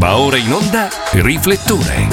Va ora in onda Riflettore.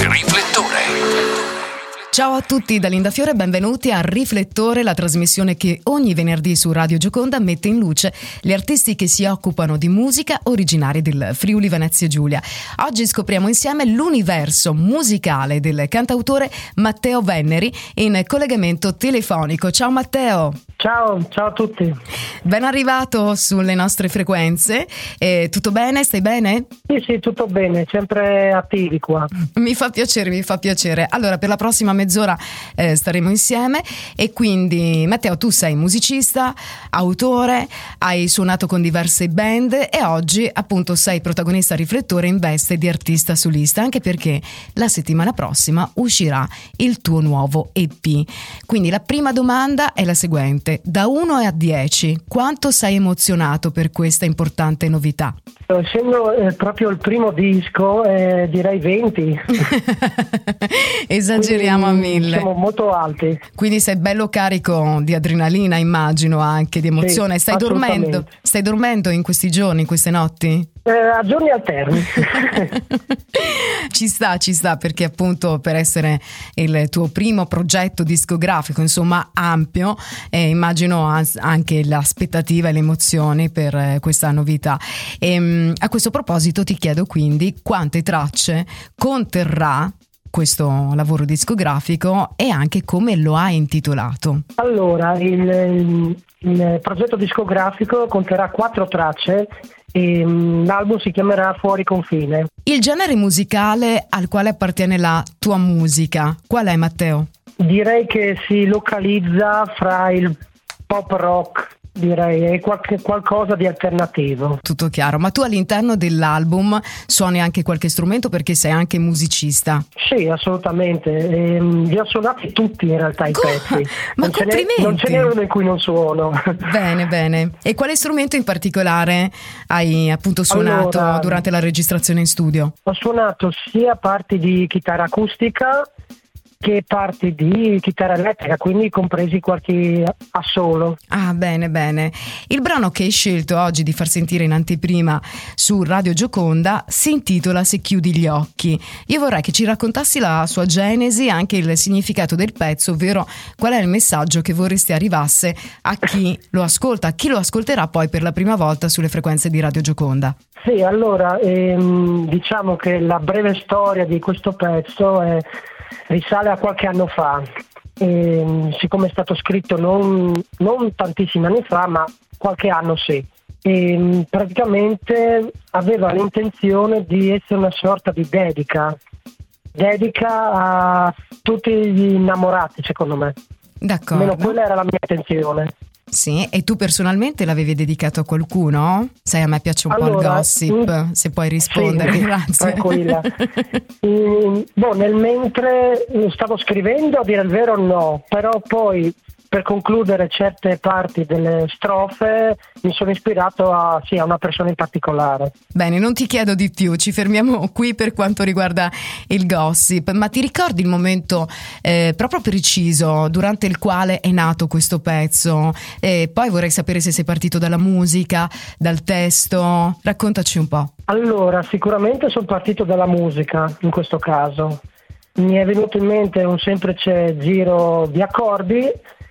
Ciao a tutti da Linda Fiore, benvenuti a Riflettore, la trasmissione che ogni venerdì su Radio Gioconda mette in luce gli artisti che si occupano di musica originari del Friuli Venezia Giulia. Oggi scopriamo insieme l'universo musicale del cantautore Matteo Venneri in collegamento telefonico. Ciao Matteo! Ciao a tutti. Ben arrivato sulle nostre frequenze. Tutto bene? Stai bene? Sì, tutto bene, sempre attivi qua. Mi fa piacere. Allora, per la prossima mezz'ora staremo insieme e quindi, Matteo, tu sei musicista, autore, hai suonato con diverse band e oggi appunto sei protagonista Riflettore in veste di artista solista, anche perché la settimana prossima uscirà il tuo nuovo EP. Quindi la prima domanda è la seguente: da 1 a 10, quanto sei emozionato per questa importante novità? Essendo proprio il primo disco, direi 20. Esageriamo a 1000. Siamo molto alti. Quindi sei bello carico di adrenalina, immagino, anche di emozione. Sì, Stai dormendo in questi giorni, in queste notti? A giorni alterni. Ci sta, perché appunto per essere il tuo primo progetto discografico, insomma ampio, immagino anche l'aspettativa e le emozioni per questa novità. A questo proposito ti chiedo quindi quante tracce conterrà questo lavoro discografico e anche come lo hai intitolato. Allora, il progetto discografico conterrà 4 tracce e l'album si chiamerà Fuori Confine. Il genere musicale al quale appartiene la tua musica, qual è, Matteo? Direi che si localizza fra il pop rock, direi, e qualcosa di alternativo. Tutto chiaro, ma tu all'interno dell'album suoni anche qualche strumento perché sei anche musicista? Sì, assolutamente, li ho suonati tutti in realtà i pezzi. Ma complimenti! Non ce n'è uno in cui non suono. Bene. E quale strumento in particolare hai appunto suonato durante la registrazione in studio? Ho suonato sia parti di chitarra acustica che parti di chitarra elettrica, quindi compresi qualche assolo. Ah, bene. Il brano che hai scelto oggi di far sentire in anteprima su Radio Gioconda si intitola Se chiudi gli occhi. Io vorrei che ci raccontassi la sua genesi, anche il significato del pezzo, ovvero qual è il messaggio che vorresti arrivasse a chi lo ascolta, a chi lo ascolterà poi per la prima volta sulle frequenze di Radio Gioconda. Sì, allora, diciamo che la breve storia di questo pezzo risale a qualche anno fa, siccome è stato scritto non tantissimi anni fa, ma qualche anno sì. Praticamente aveva l'intenzione di essere una sorta di dedica a tutti gli innamorati, secondo me. D'accordo. Almeno quella era la mia intenzione. Sì, e tu personalmente l'avevi dedicato a qualcuno? Sai, a me piace un po' il gossip, se puoi rispondere, sì, grazie. Tranquilla. Nel mentre stavo scrivendo, a dire il vero no, però poi per concludere certe parti delle strofe mi sono ispirato a una persona in particolare. Bene, non ti chiedo di più, ci fermiamo qui per quanto riguarda il gossip, ma ti ricordi il momento proprio preciso durante il quale è nato questo pezzo? Poi vorrei sapere se sei partito dalla musica, dal testo, raccontaci un po'. Allora, sicuramente sono partito dalla musica in questo caso. Mi è venuto in mente un semplice giro di accordi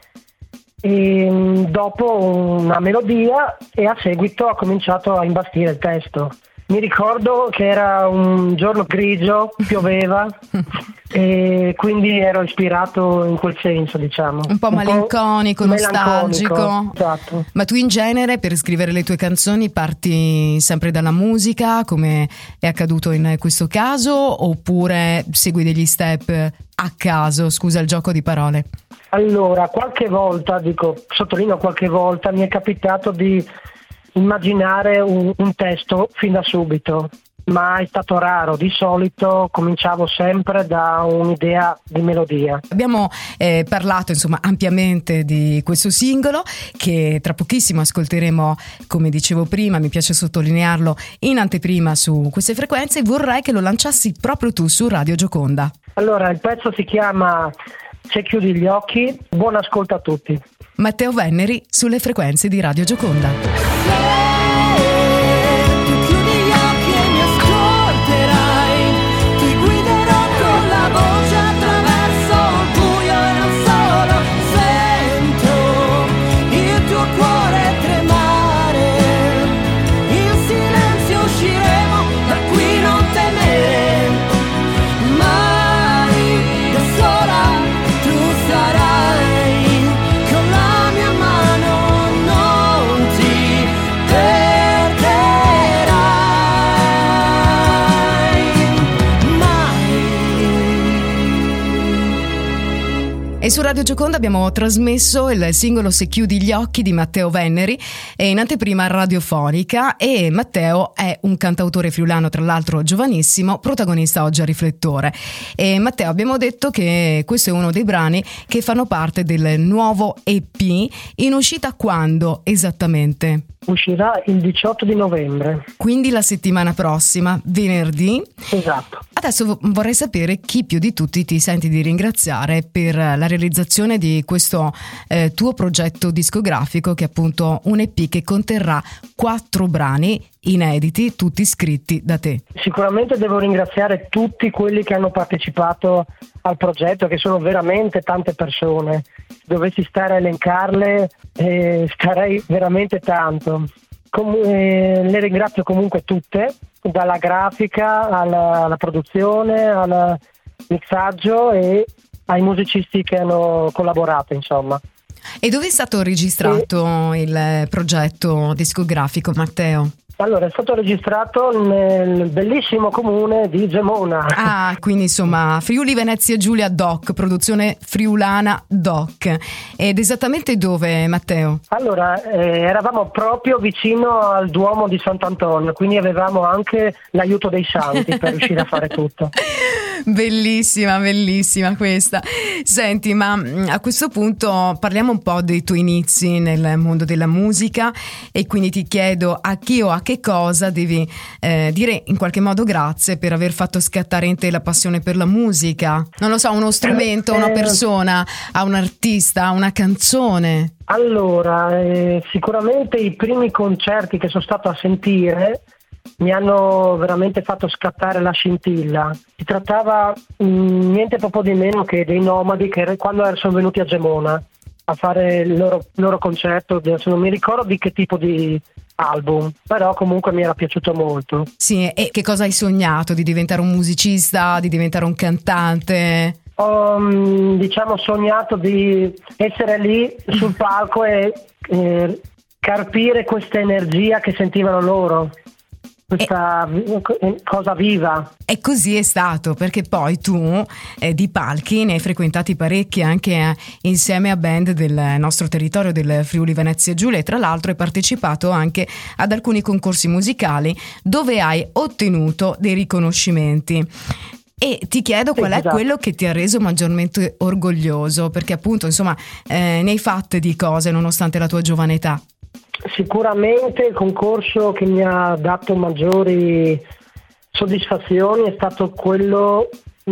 e dopo una melodia, e a seguito ho cominciato a imbastire il testo. Mi ricordo che era un giorno grigio, pioveva e quindi ero ispirato in quel senso, diciamo. Un po' malinconico, nostalgico. Esatto. Ma tu in genere per scrivere le tue canzoni parti sempre dalla musica, come è accaduto in questo caso, oppure segui degli step a caso? Scusa il gioco di parole. Allora, qualche volta, sottolineo qualche volta, mi è capitato di immaginare un testo fin da subito, ma è stato raro. Di solito cominciavo sempre da un'idea di melodia. Abbiamo parlato ampiamente di questo singolo che tra pochissimo ascolteremo, come dicevo prima, mi piace sottolinearlo, in anteprima su queste frequenze. Vorrei che lo lanciassi proprio tu su Radio Gioconda. Allora, il pezzo si chiama Se chiudi gli occhi. Buon ascolto a tutti. Matteo Venneri sulle frequenze di Radio Gioconda. Tu chiudi gli occhi e mi ascolterai. E su Radio Gioconda abbiamo trasmesso il singolo Se chiudi gli occhi di Matteo Venneri in anteprima radiofonica, e Matteo è un cantautore friulano, tra l'altro giovanissimo, protagonista oggi a Riflettore. E Matteo, abbiamo detto che questo è uno dei brani che fanno parte del nuovo EP, in uscita quando esattamente? Uscirà il 18 di novembre. Quindi la settimana prossima, venerdì. Esatto. Adesso vorrei sapere chi più di tutti ti senti di ringraziare per la realizzazione di questo tuo progetto discografico, che è appunto un EP che conterrà 4 brani inediti, tutti scritti da te. Sicuramente devo ringraziare tutti quelli che hanno partecipato al progetto, che sono veramente tante persone. Dovessi stare a elencarle, starei veramente tanto. Le ringrazio comunque tutte, dalla grafica alla produzione, al mixaggio e ai musicisti che hanno collaborato, insomma. E dove è stato registrato il progetto discografico, Matteo? Allora, è stato registrato nel bellissimo comune di Gemona. Ah, quindi insomma Friuli Venezia Giulia Doc, produzione friulana Doc. Ed esattamente dove, Matteo? Allora, eravamo proprio vicino al Duomo di Sant'Antonio, quindi avevamo anche l'aiuto dei santi per riuscire a fare tutto. Bellissima, bellissima questa. Senti, ma a questo punto parliamo un po' dei tuoi inizi nel mondo della musica, e quindi ti chiedo a chi o a che cosa devi dire in qualche modo grazie per aver fatto scattare in te la passione per la musica. Non lo so, uno strumento, una persona, a un artista, a una canzone. Allora, sicuramente i primi concerti che sono stato a sentire mi hanno veramente fatto scattare la scintilla. Si trattava niente proprio di meno che dei Nomadi, che quando sono venuti a Gemona a fare il loro concerto, adesso non mi ricordo di che tipo di album, però comunque mi era piaciuto molto. Sì, e che cosa hai sognato? Di diventare un musicista, di diventare un cantante? Ho sognato di essere lì sul palco e carpire questa energia che sentivano loro, questa cosa viva. E così è stato, perché poi tu di palchi ne hai frequentati parecchi anche insieme a band del nostro territorio, del Friuli Venezia Giulia, e tra l'altro hai partecipato anche ad alcuni concorsi musicali dove hai ottenuto dei riconoscimenti. E ti chiedo qual è quello che ti ha reso maggiormente orgoglioso, perché appunto insomma ne hai fatte di cose nonostante la tua giovane età. Sicuramente il concorso che mi ha dato maggiori soddisfazioni è stato quello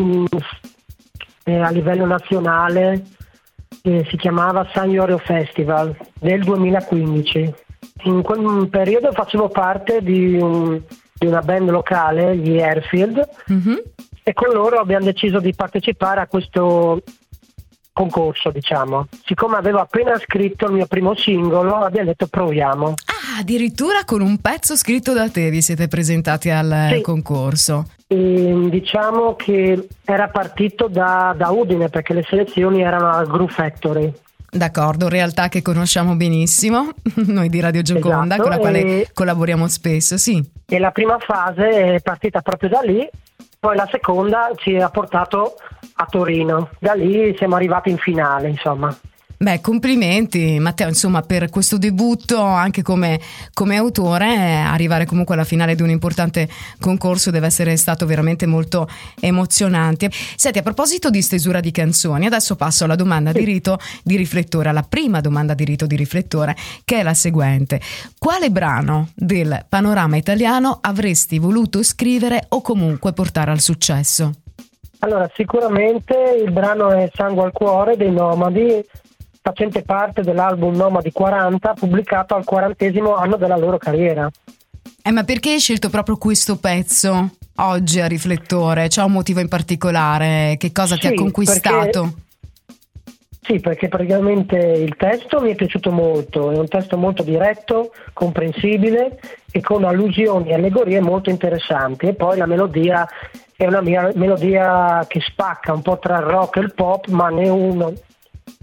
a livello nazionale, si chiamava San Iorio Festival del 2015. In quel periodo facevo parte di una band locale, gli Airfield, e con loro abbiamo deciso di partecipare a questo concorso, diciamo. Siccome avevo appena scritto il mio primo singolo, abbiamo detto proviamo. Ah, addirittura con un pezzo scritto da te vi siete presentati al concorso. E diciamo che era partito da Udine, perché le selezioni erano al Groove Factory. D'accordo, realtà che conosciamo benissimo, noi di Radio Gioconda, esatto, con la quale collaboriamo spesso, sì. E la prima fase è partita proprio da lì, poi la seconda ci ha portato a Torino. Da lì siamo arrivati in finale, insomma. Beh, complimenti Matteo, insomma, per questo debutto anche come autore. Arrivare comunque alla finale di un importante concorso deve essere stato veramente molto emozionante. Senti, a proposito di stesura di canzoni, adesso passo alla domanda di rito di Riflettore, alla prima domanda di rito di Riflettore, che è la seguente: quale brano del panorama italiano avresti voluto scrivere o comunque portare al successo? Allora, sicuramente il brano è Sangue al cuore dei Nomadi, facente parte dell'album Nomadi 40, pubblicato al 40° anno della loro carriera. Ma perché hai scelto proprio questo pezzo oggi a Riflettore? C'è un motivo in particolare? Che cosa ti ha conquistato? Perché praticamente il testo mi è piaciuto molto, è un testo molto diretto, comprensibile e con allusioni e allegorie molto interessanti, e poi la melodia è una melodia che spacca un po' tra il rock e il pop, ma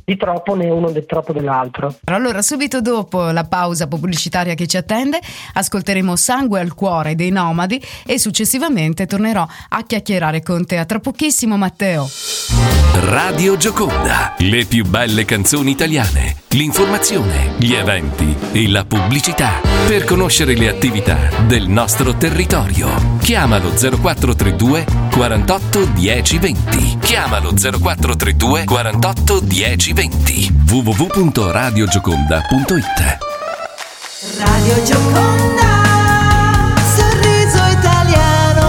di troppo né uno di troppo dell'altro. Allora, subito dopo la pausa pubblicitaria che ci attende, ascolteremo Sangue al cuore dei Nomadi e successivamente tornerò a chiacchierare con te. A tra pochissimo, Matteo. Radio Gioconda, le più belle canzoni italiane, l'informazione, gli eventi e la pubblicità per conoscere le attività del nostro territorio. Chiamalo 0432 48 10 20. Chiamalo 0432 48 10 20. www.radiogioconda.it. Radio Gioconda, sorriso italiano.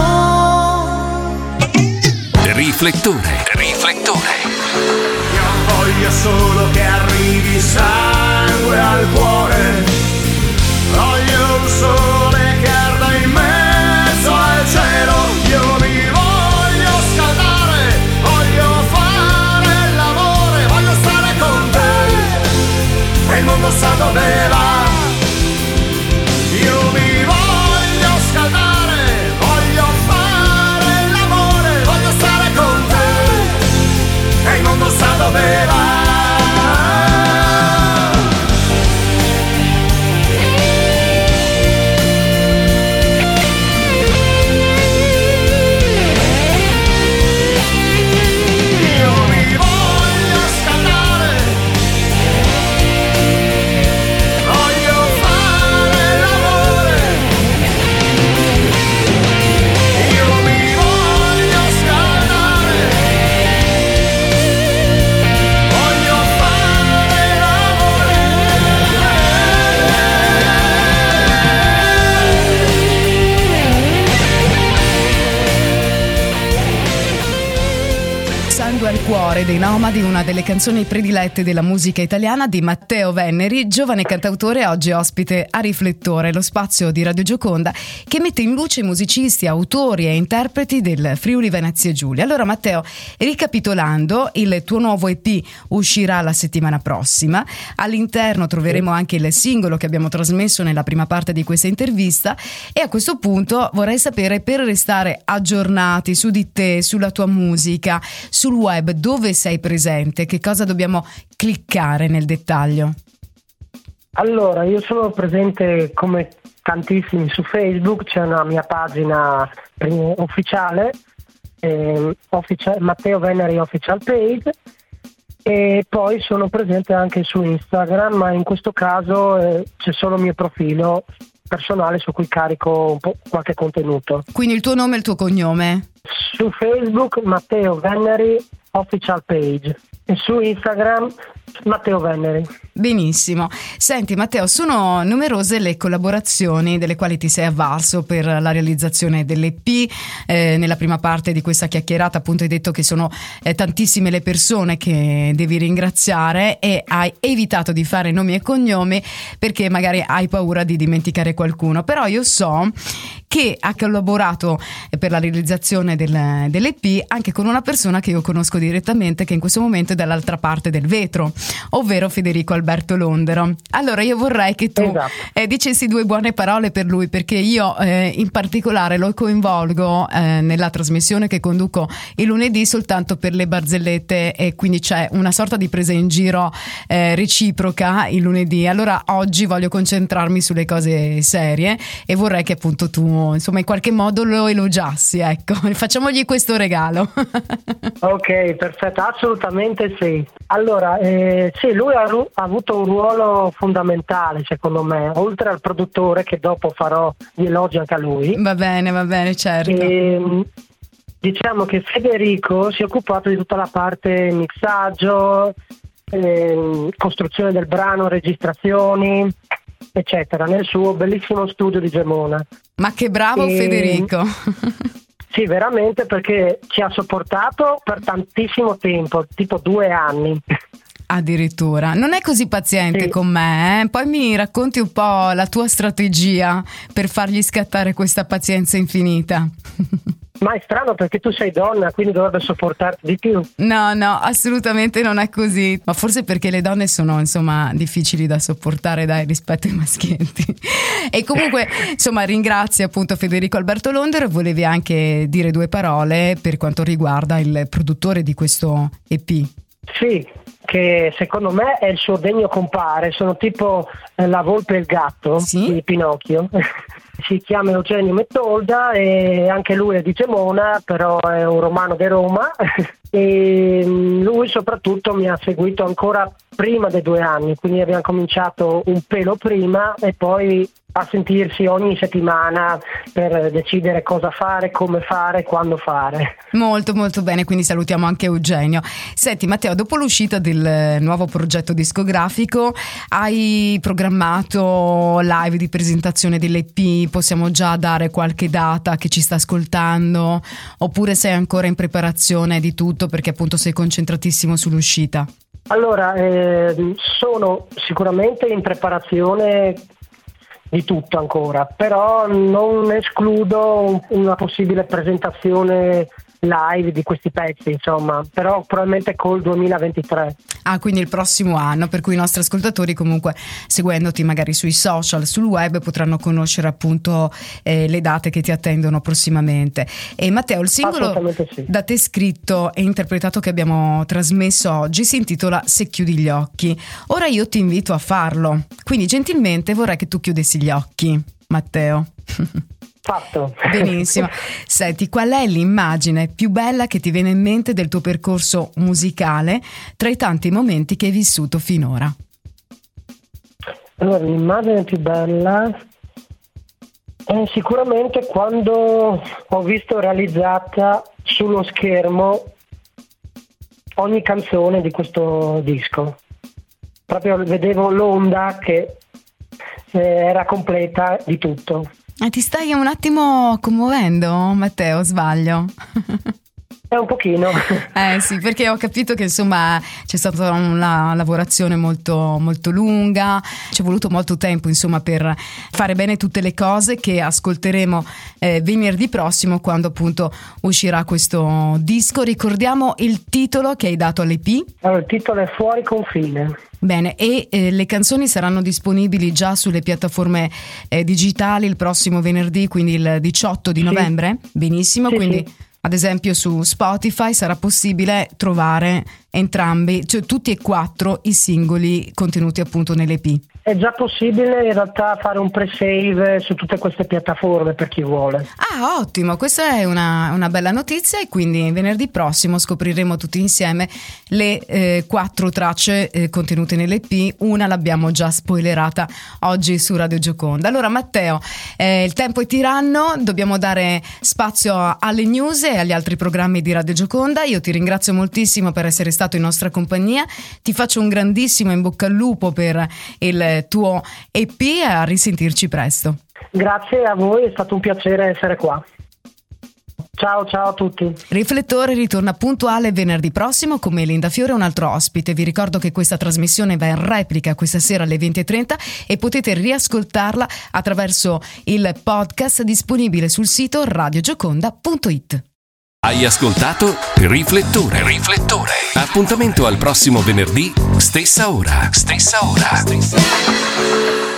Riflettore. Io voglio solo che arrivi sangue al cuore. Voglio un sole che arda in mezzo al cielo. Io mi voglio scaldare, voglio fare l'amore, voglio stare con te e il mondo sa dove va. Io mi voglio scaldare, voglio fare l'amore, voglio stare con te e il mondo sa dove va. Al cuore dei Nomadi, una delle canzoni predilette della musica italiana di Matteo Venneri, giovane cantautore oggi ospite a Riflettore, lo spazio di Radio Gioconda che mette in luce musicisti, autori e interpreti del Friuli Venezia Giulia. Allora Matteo, ricapitolando, il tuo nuovo EP uscirà la settimana prossima, all'interno troveremo anche il singolo che abbiamo trasmesso nella prima parte di questa intervista e a questo punto vorrei sapere, per restare aggiornati su di te, sulla tua musica, sul web, dove sei presente, che cosa dobbiamo cliccare nel dettaglio? Allora, io sono presente come tantissimi su Facebook, c'è una mia pagina ufficiale, Matteo Venneri Official Page, e poi sono presente anche su Instagram, ma in questo caso c'è solo il mio profilo personale su cui carico un po' qualche contenuto. Quindi il tuo nome e il tuo cognome? Su Facebook Matteo Venneri Official Page e su Instagram Matteo Venneri. Benissimo. Senti Matteo, sono numerose le collaborazioni delle quali ti sei avvalso per la realizzazione dell'EP. Nella prima parte di questa chiacchierata appunto hai detto che sono tantissime le persone che devi ringraziare e hai evitato di fare nomi e cognomi perché magari hai paura di dimenticare qualcuno, però io so che ha collaborato per la realizzazione dell'EP anche con una persona che io conosco direttamente, che in questo momento è dall'altra parte del vetro, ovvero Federico Alberto Londero. Allora io vorrei che tu dicessi due buone parole per lui, perché io in particolare lo coinvolgo nella trasmissione che conduco il lunedì soltanto per le barzellette, e quindi c'è una sorta di presa in giro reciproca il lunedì. Allora oggi voglio concentrarmi sulle cose serie e vorrei che appunto tu insomma in qualche modo lo elogiassi, ecco, facciamogli questo regalo. Ok, perfetto, assolutamente sì. Allora, sì, lui ha avuto un ruolo fondamentale secondo me, oltre al produttore, che dopo farò gli elogi anche a lui. Va bene, certo. Diciamo che Federico si è occupato di tutta la parte mixaggio, costruzione del brano, registrazioni, eccetera, nel suo bellissimo studio di Gemona. Ma che bravo Federico! Sì, veramente, perché ci ha sopportato per tantissimo tempo, tipo 2 anni. Addirittura. Non è così paziente con me, eh? Poi mi racconti un po' la tua strategia per fargli scattare questa pazienza infinita. Ma è strano perché tu sei donna, quindi dovrebbe sopportarti di più. No, assolutamente non è così. Ma forse perché le donne sono, insomma, difficili da sopportare, dai, rispetto ai maschietti. E comunque, insomma, ringrazio appunto Federico Alberto Londero, e volevi anche dire 2 parole per quanto riguarda il produttore di questo EP. Sì, che secondo me è il suo degno compare, sono tipo la volpe e il gatto di Pinocchio. Si chiama Eugenio Mettolda e anche lui è di Gemona, però è un romano di Roma e lui soprattutto mi ha seguito ancora prima dei 2 anni, quindi abbiamo cominciato un pelo prima e poi a sentirsi ogni settimana per decidere cosa fare, come fare, quando fare. Molto molto bene, quindi salutiamo anche Eugenio. Senti Matteo, dopo l'uscita del nuovo progetto discografico hai programmato live di presentazione dell'EP? Possiamo già dare qualche data a chi ci sta ascoltando oppure sei ancora in preparazione di tutto perché appunto sei concentratissimo sull'uscita? Allora, sono sicuramente in preparazione di tutto ancora, però non escludo una possibile presentazione live di questi pezzi, insomma, però probabilmente col 2023. Ah, quindi il prossimo anno, per cui i nostri ascoltatori comunque seguendoti magari sui social, sul web potranno conoscere appunto le date che ti attendono prossimamente. E Matteo, il singolo da te scritto e interpretato che abbiamo trasmesso oggi si intitola Se chiudi gli occhi. Ora io ti invito a farlo, quindi gentilmente vorrei che tu chiudessi gli occhi, Matteo. Fatto. Benissimo. Senti, qual è l'immagine più bella che ti viene in mente del tuo percorso musicale tra i tanti momenti che hai vissuto finora? Allora, l'immagine più bella è sicuramente quando ho visto realizzata sullo schermo ogni canzone di questo disco. Proprio vedevo l'onda che era completa di tutto. Ti stai un attimo commuovendo, Matteo, sbaglio? Un pochino. Sì, perché ho capito che insomma c'è stata una lavorazione molto, molto lunga, ci è voluto molto tempo insomma per fare bene tutte le cose che ascolteremo venerdì prossimo quando appunto uscirà questo disco. Ricordiamo il titolo che hai dato all'EP? Allora, il titolo è Fuori confine. Bene, e le canzoni saranno disponibili già sulle piattaforme digitali il prossimo venerdì, quindi il 18 di novembre? Benissimo, sì, quindi sì. Ad esempio su Spotify sarà possibile trovare entrambi, cioè tutti e 4 i singoli contenuti appunto nell'EP. È già possibile in realtà fare un pre-save su tutte queste piattaforme per chi vuole. Ah, ottimo, questa è una bella notizia e quindi venerdì prossimo scopriremo tutti insieme le 4 tracce contenute nell'EP. Una l'abbiamo già spoilerata oggi su Radio Gioconda. Allora Matteo, il tempo è tiranno, dobbiamo dare spazio alle news e agli altri programmi di Radio Gioconda. Io ti ringrazio moltissimo per essere stato in nostra compagnia, ti faccio un grandissimo in bocca al lupo per il tuo EP e a risentirci presto. Grazie a voi, è stato un piacere essere qua. Ciao a tutti. Riflettore ritorna puntuale venerdì prossimo con Melinda Fiore e un altro ospite. Vi ricordo che questa trasmissione va in replica questa sera alle 20:30 e potete riascoltarla attraverso il podcast disponibile sul sito radiogioconda.it. Hai ascoltato Riflettore. Appuntamento al prossimo venerdì, stessa ora.